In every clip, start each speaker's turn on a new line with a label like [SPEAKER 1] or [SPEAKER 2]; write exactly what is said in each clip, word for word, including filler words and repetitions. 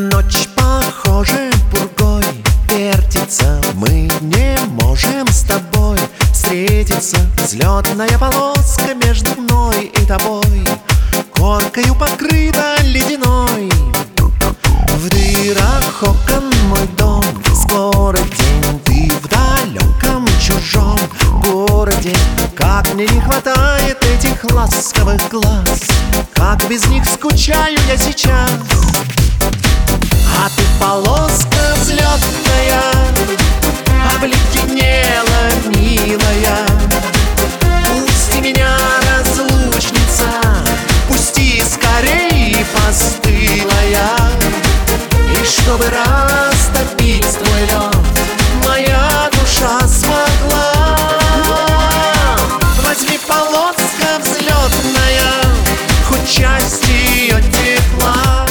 [SPEAKER 1] Ночь, похоже, пургой вертится. Мы не можем с тобой встретиться. Взлетная полоска между мной и тобой коркою покрыта ледяной. В дырах окон мой дом, скоро день. Ты в далеком чужом городе. Как мне не хватает этих ласковых глаз, как без них скучаю я сейчас. А ты полоска взлетная, обледенела, милая. Пусти меня, разлучница, пусти скорей, постылая. И чтобы растопить твой лед, моя душа смогла. Возьми, полоска взлетная, хоть часть ее тепла.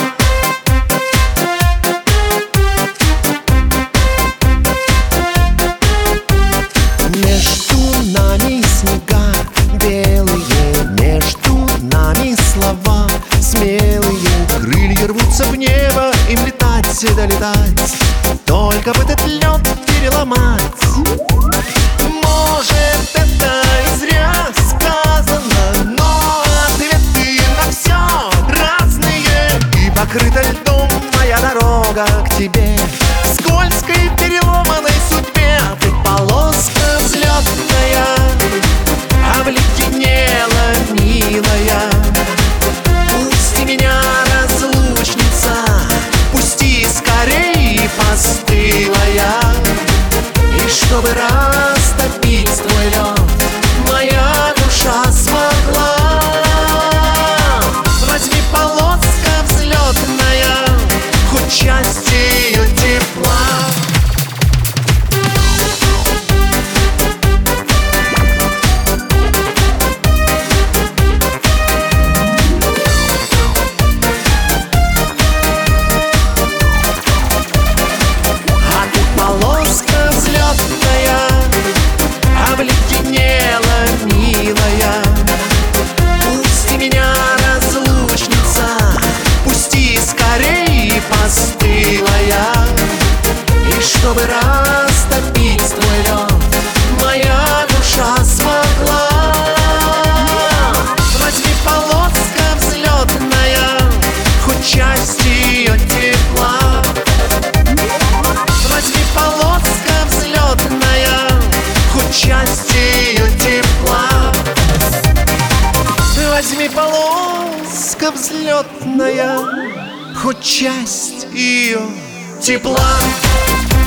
[SPEAKER 1] Между нами снега белые, между нами слова смелые. Крылья рвутся в небо, им летать и долетать, только бы этот лед переломать. Может, это и зря сказано, но ответы на все разные. И покрыта льдом моя дорога к тебе, в скользкой переломанной судьбе. Ты полоска взлетная, обледенела, милая. Пусти меня, разлучница, пусти скорей, постылая. И чтобы растопить твой лед, моя душа смогла. Возьми, полоска взлетная, хоть часть ее тепла. Чтобы растопить твой лед, моя душа смогла. Возьми, полоска взлетная, хоть часть ее тепла. Возьми, полоска взлетная, хоть часть ее тепла. Возьми, полоска взлетная, хоть часть ее тепла.